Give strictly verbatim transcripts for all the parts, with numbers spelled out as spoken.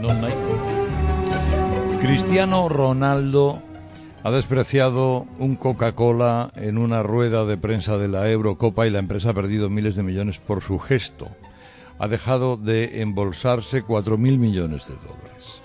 No, no hay. Cristiano Ronaldo ha despreciado un Coca-Cola en una rueda de prensa de la Eurocopa y la empresa ha perdido miles de millones por su gesto. Ha dejado de embolsarse cuatro mil millones de dólares.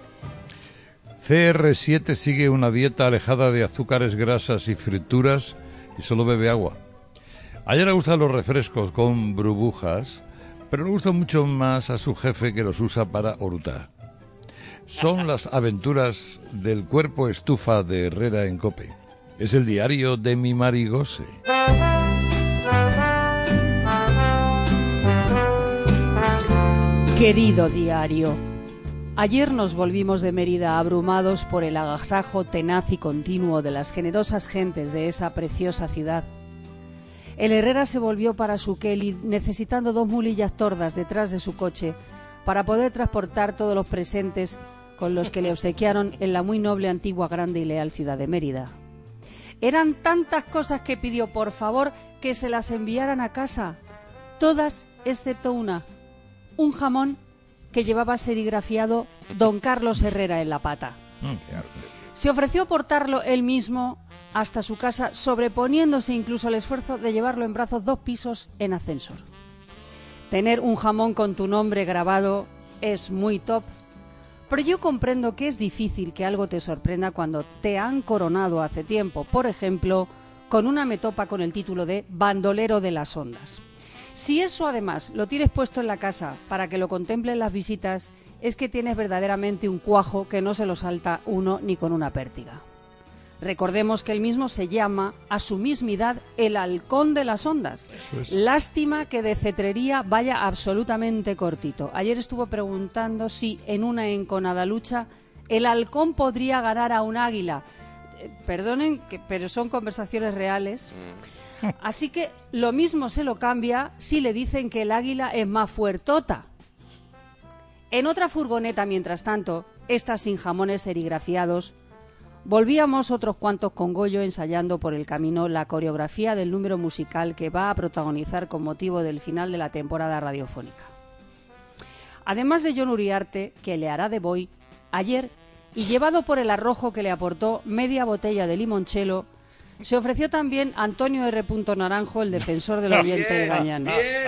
C R siete sigue una dieta alejada de azúcares, grasas y frituras y solo bebe agua. A ella le gustan los refrescos con burbujas, pero le gusta mucho más a su jefe, que los usa para orutar. Son las aventuras del cuerpo estufa de Herrera en COPE. Es el diario de mi Marigose. Querido diario, ayer nos volvimos de Mérida abrumados por el agasajo tenaz y continuo de las generosas gentes de esa preciosa ciudad. El Herrera se volvió para su Kelly necesitando dos mulillas tordas detrás de su coche para poder transportar todos los presentes con los que le obsequiaron en la muy noble, antigua, grande y leal ciudad de Mérida. Eran tantas cosas que pidió por favor que se las enviaran a casa, todas excepto una, un jamón que llevaba serigrafiado Don Carlos Herrera en la pata. Se ofreció portarlo él mismo hasta su casa, sobreponiéndose incluso al esfuerzo de llevarlo en brazos dos pisos en ascensor. Tener un jamón con tu nombre grabado es muy top, pero yo comprendo que es difícil que algo te sorprenda cuando te han coronado hace tiempo, por ejemplo, con una metopa con el título de bandolero de las ondas. Si eso además lo tienes puesto en la casa para que lo contemplen las visitas, es que tienes verdaderamente un cuajo que no se lo salta uno ni con una pértiga. Recordemos que él mismo se llama, a su mismidad, el halcón de las ondas. Es. Lástima que de cetrería vaya absolutamente cortito. Ayer estuvo preguntando si en una enconada lucha el halcón podría ganar a un águila. Eh, perdonen, que, pero son conversaciones reales. Así que lo mismo se lo cambia si le dicen que el águila es más fuertota. En otra furgoneta, mientras tanto, esta sin jamones serigrafiados, volvíamos otros cuantos con Goyo ensayando por el camino la coreografía del número musical que va a protagonizar con motivo del final de la temporada radiofónica. Además de John Uriarte, que le hará de boy, ayer, y llevado por el arrojo que le aportó media botella de limoncello, se ofreció también Antonio R. Naranjo, el defensor del oyente de Gañán.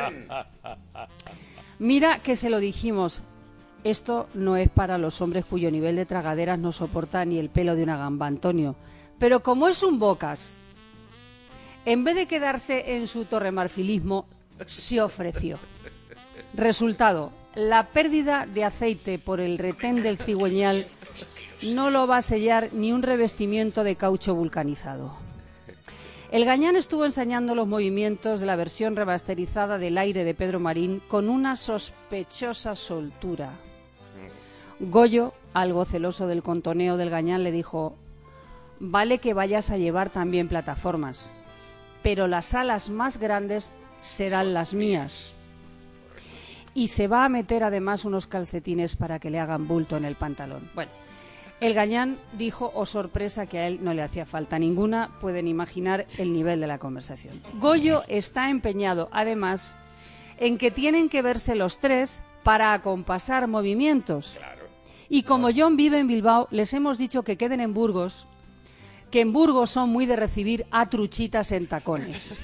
Mira que se lo dijimos. Esto no es para los hombres cuyo nivel de tragaderas no soporta ni el pelo de una gamba, Antonio. Pero como es un bocas, en vez de quedarse en su torremarfilismo, se ofreció. Resultado, la pérdida de aceite por el retén del cigüeñal no lo va a sellar ni un revestimiento de caucho vulcanizado. El Gañán estuvo enseñando los movimientos de la versión remasterizada del Aire de Pedro Marín con una sospechosa soltura. Goyo, algo celoso del contoneo del Gañán, le dijo: vale que vayas a llevar también plataformas, pero las alas más grandes serán las mías. Y se va a meter además unos calcetines para que le hagan bulto en el pantalón. Bueno, el Gañán dijo, oh sorpresa, que a él no le hacía falta ninguna. Pueden imaginar el nivel de la conversación. Goyo está empeñado, además, en que tienen que verse los tres para acompasar movimientos. Claro. Y como John vive en Bilbao, les hemos dicho que queden en Burgos, que en Burgos son muy de recibir a truchitas en tacones.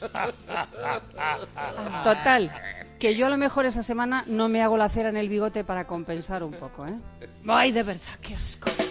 Total, que yo a lo mejor esa semana no me hago la cera en el bigote para compensar un poco, ¿eh? Ay, de verdad, qué asco.